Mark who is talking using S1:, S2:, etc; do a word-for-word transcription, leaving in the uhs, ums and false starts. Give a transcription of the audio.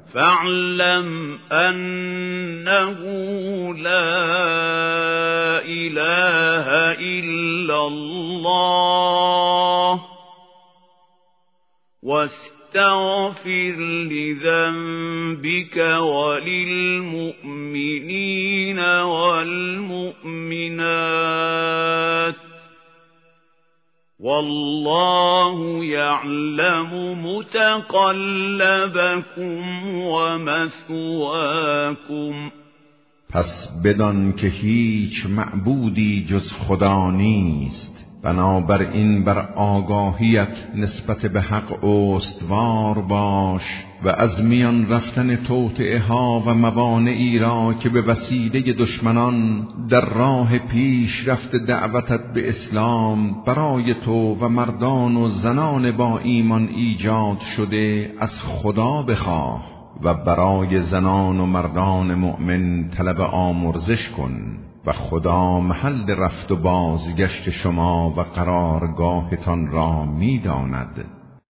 S1: فاعلم أنه لا إله إلا الله واستغفر لذنبك وللمؤمنين والمؤمنات والله يعلم متقلبكم ومثواكم.
S2: پس بدان که هیچ معبودی جز خدا نیست، بنابراین بر آگاهیت نسبت به حق استوار باش و از میان رفتن توطئه ها و موانعی را که به وسیله دشمنان در راه پیش رفت دعوتت به اسلام برای تو و مردان و زنان با ایمان ایجاد شده از خدا بخواه و برای زنان و مردان مؤمن طلب آمرزش کن و خدا محل رفت و بازگشت شما و قرارگاهتان را می‌داند.